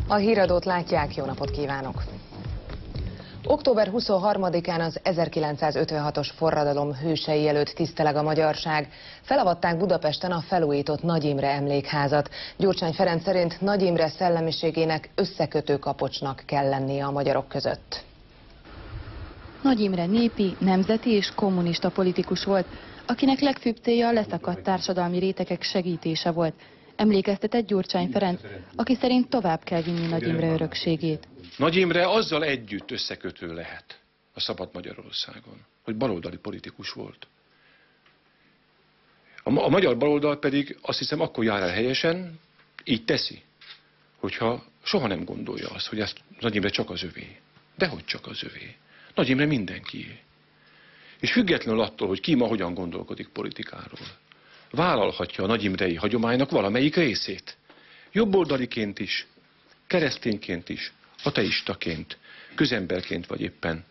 A híradót látják, jó napot kívánok! Október 23-án az 1956-os forradalom hősei előtt tiszteleg a magyarság. Felavatták Budapesten a felújított Nagy Imre emlékházat. Gyurcsány Ferenc szerint Nagy Imre szellemiségének összekötő kapocsnak kell lennie a magyarok között. Nagy Imre népi, nemzeti és kommunista politikus volt, akinek legfőbb célja a leszakadt társadalmi rétegek segítése volt. Emlékeztetett Gyurcsány Ferenc, aki szerint tovább kell vinni Nagy Imre örökségét. Nagy Imre azzal együtt összekötő lehet a szabad Magyarországon, hogy baloldali politikus volt. A magyar baloldal pedig azt hiszem akkor jár el helyesen, így teszi, hogyha soha nem gondolja azt, hogy ezt Nagy Imre csak az övé. Dehogy csak az övé. Nagy Imre mindenkié. És függetlenül attól, hogy ki ma hogyan gondolkodik politikáról, vállalhatja a Nagy Imrei hagyománynak valamelyik részét. Jobboldaliként is, keresztényként is, ateistaként, közemberként vagy éppen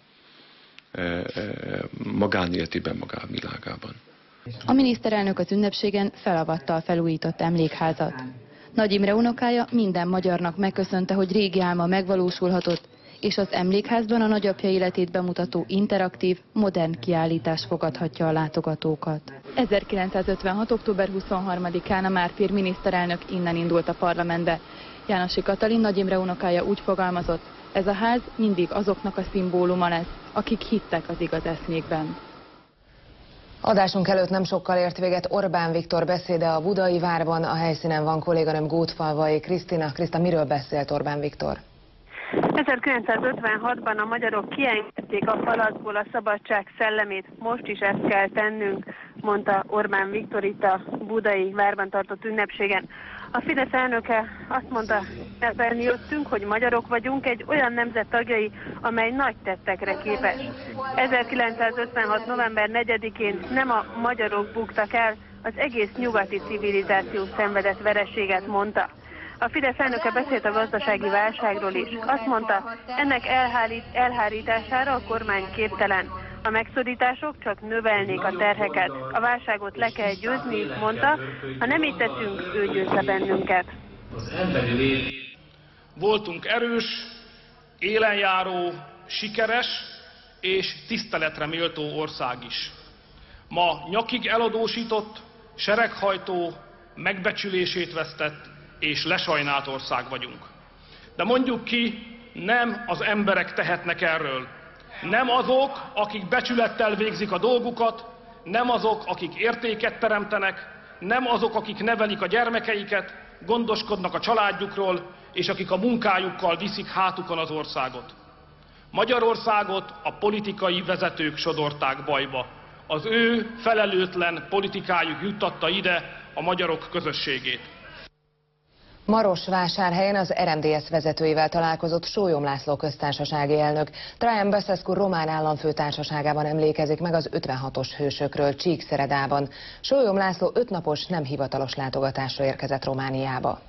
magánéletében, magánvilágában. A miniszterelnök az ünnepségen felavatta a felújított emlékházat. Nagy Imre unokája minden magyarnak megköszönte, hogy régi álma megvalósulhatott, és az emlékházban a nagyapja életét bemutató interaktív, modern kiállítás fogadhatja a látogatókat. 1956. október 23-án a mártír miniszterelnök innen indult a parlamentbe. Jánosi Katalin, Nagy Imre unokája úgy fogalmazott, ez a ház mindig azoknak a szimbóluma lesz, akik hittek az igaz eszmékben. Adásunk előtt nem sokkal ért véget Orbán Viktor beszéde a Budai Várban. A helyszínen van kolléganőm Gótfalvai Krisztina. Kriszta, miről beszélt Orbán Viktor? 1956-ban a magyarok kiengedték a falakból a szabadság szellemét, most is ezt kell tennünk, mondta Orbán Viktor itt a Budai Várban tartott ünnepségen. A Fidesz elnöke azt mondta, ebben jöttünk, hogy magyarok vagyunk, egy olyan nemzet tagjai, amely nagy tettekre képes. 1956. november 4-én nem a magyarok buktak el, az egész nyugati civilizáció szenvedett vereséget, mondta. A Fidesz elnöke beszélt a gazdasági válságról is. Azt mondta, ennek elhárítására a kormány képtelen. A megszorítások csak növelnék a terheket. A válságot le kell győzni, mondta, ha nem így teszünk, ő győz le bennünket. Voltunk erős, élenjáró, sikeres és tiszteletre méltó ország is. Ma nyakig eladósított, sereghajtó, megbecsülését vesztett és lesajnált ország vagyunk. De mondjuk ki, nem az emberek tehetnek erről. Nem azok, akik becsülettel végzik a dolgukat, nem azok, akik értéket teremtenek, nem azok, akik nevelik a gyermekeiket, gondoskodnak a családjukról, és akik a munkájukkal viszik hátukon az országot. Magyarországot a politikai vezetők sodorták bajba. Az ő felelőtlen politikájuk juttatta ide a magyarok közösségét. Marosvásárhelyen az RMDSZ vezetőivel találkozott Sólyom László köztársasági elnök. Traian Basescu román államfő társaságában emlékezik meg az 56-os hősökről Csíkszeredában. Sólyom László 5 napos nem hivatalos látogatásra érkezett Romániába.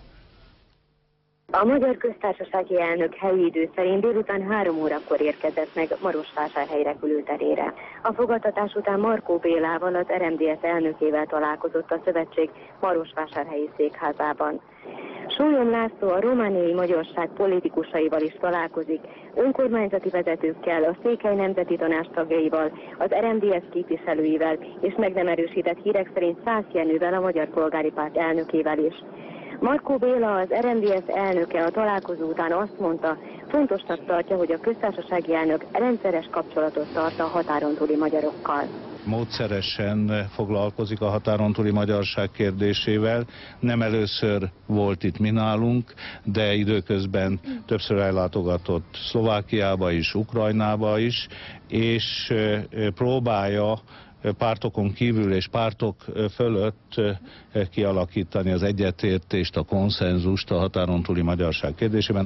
A magyar köztársasági elnök helyi idő szerint délután 3 órakor érkezett meg Marosvásárhely repülőterére. A fogadtatás után Markó Bélával, az RMDSZ elnökével találkozott a szövetség Marosvásárhelyi székházában. Sólyom László a romániai magyarság politikusaival is találkozik, önkormányzati vezetőkkel, a Székely Nemzeti Tanács tagjaival, az RMDSZ képviselőivel, és meg nem erősített hírek szerint Szász Jenővel, a Magyar Polgári Párt elnökével is. Markó Béla, az RMDSZ elnöke a találkozó után azt mondta, fontosnak tartja, hogy a köztársasági elnök rendszeres kapcsolatot tart a határon túli magyarokkal. Módszeresen foglalkozik a határon túli magyarság kérdésével. Nem először volt itt mi nálunk, de időközben többször ellátogatott Szlovákiába is, Ukrajnába is, és próbálja pártokon kívül és pártok fölött kialakítani az egyetértést, a konszenzust a határon túli magyarság kérdésében.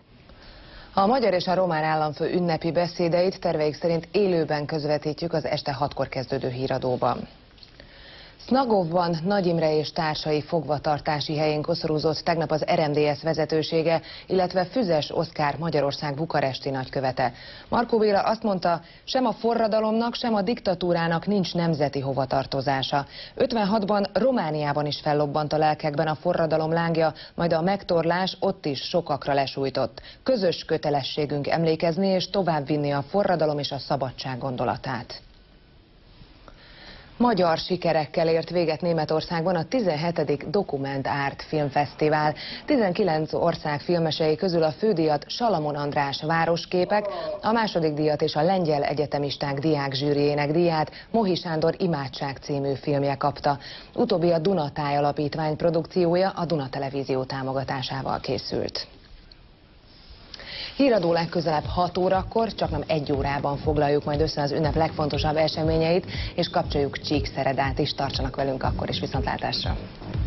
A magyar és a román államfő ünnepi beszédeit terveik szerint élőben közvetítjük az este 6-kor kezdődő híradóban. Snagovban Nagy Imre és társai fogvatartási helyén koszorúzott tegnap az RMDSZ vezetősége, illetve Füzes Oszkár Magyarország bukaresti nagykövete. Markó Béla azt mondta, sem a forradalomnak, sem a diktatúrának nincs nemzeti hovatartozása. 56-ban Romániában is fellobbant a lelkekben a forradalom lángja, majd a megtorlás ott is sokakra lesújtott. Közös kötelességünk emlékezni és továbbvinni a forradalom és a szabadság gondolatát. Magyar sikerekkel ért véget Németországban a 17. Dokument Art Filmfesztivál. 19 ország filmesei közül a fődíjat Salamon András Városképek, a második díjat és a Lengyel Egyetemisták diákzsűriének díját Mohi Sándor Imádság című filmje kapta. Utóbbi a Dunatáj Alapítvány produkciója, a Duna Televízió támogatásával készült. Híradó legközelebb 6 órakor, csaknem 1 órában foglaljuk majd össze az ünnep legfontosabb eseményeit, és kapcsoljuk Csíkszeredát is. Tartsanak velünk akkor is, viszontlátásra!